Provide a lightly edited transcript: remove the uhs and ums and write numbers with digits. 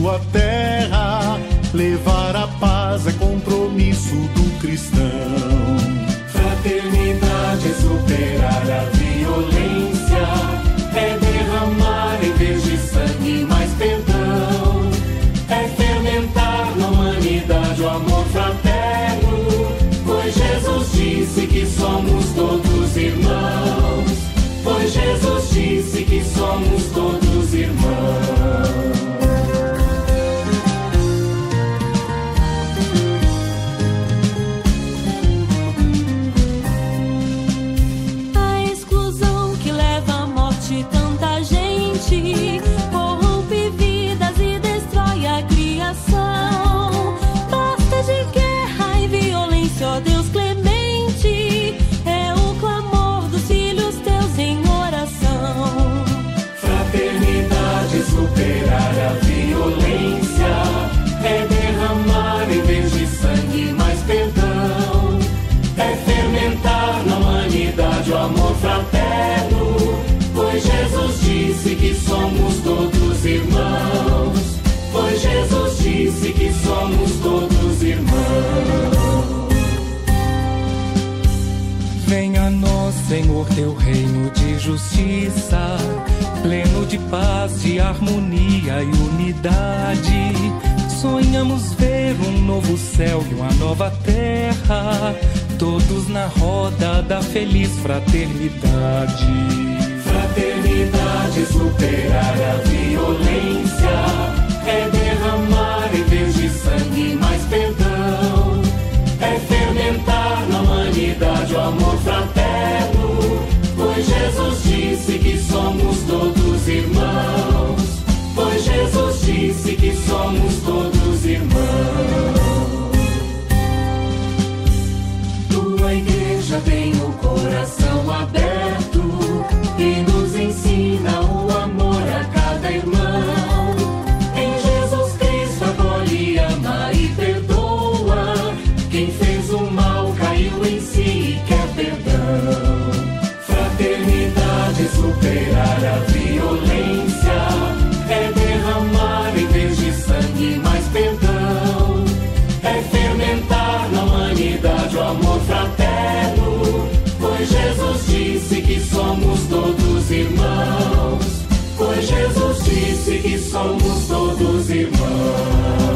sua terra. Levar a paz é compromisso do cristão. Fraternidade é superar a violência, é derramar em vez de sangue mais perdão, é fermentar na humanidade o amor fraterno, pois Jesus disse que somos todos irmãos, pois Jesus disse que somos todos irmãos. Corrompe vidas e destrói a criação. Basta de guerra e violência, ó Deus clemente. É o clamor dos filhos teus em oração. Fraternidade é superar a violência, é derramar em vez de sangue mais perdão, é fermentar na humanidade o amor fraterno, pois Jesus disse que somos todos irmãos, pois Jesus disse que somos todos irmãos. Venha a nós, Senhor, teu reino de justiça, pleno de paz, de harmonia e unidade. Sonhamos ver um novo céu e uma nova terra, todos na roda da feliz fraternidade. Fraternidade é superar a violência, é derramar em vez de sangue mais perdão, é fermentar na humanidade o amor fraterno, pois Jesus disse que somos todos irmãos, pois Jesus disse que somos todos irmãos. Tua igreja tem o coração aberto e nos ensina o amor a cada irmão. Em Jesus Cristo acolhe, ama e perdoa. Quem fez o mal caiu em si e quer perdão. Fraternidade é superar a violência, é derramar em vez de sangue mais perdão, é fermentar na humanidade o amor fraterno, pois Jesus disse que somos todos irmãos, pois Jesus disse que somos todos irmãos.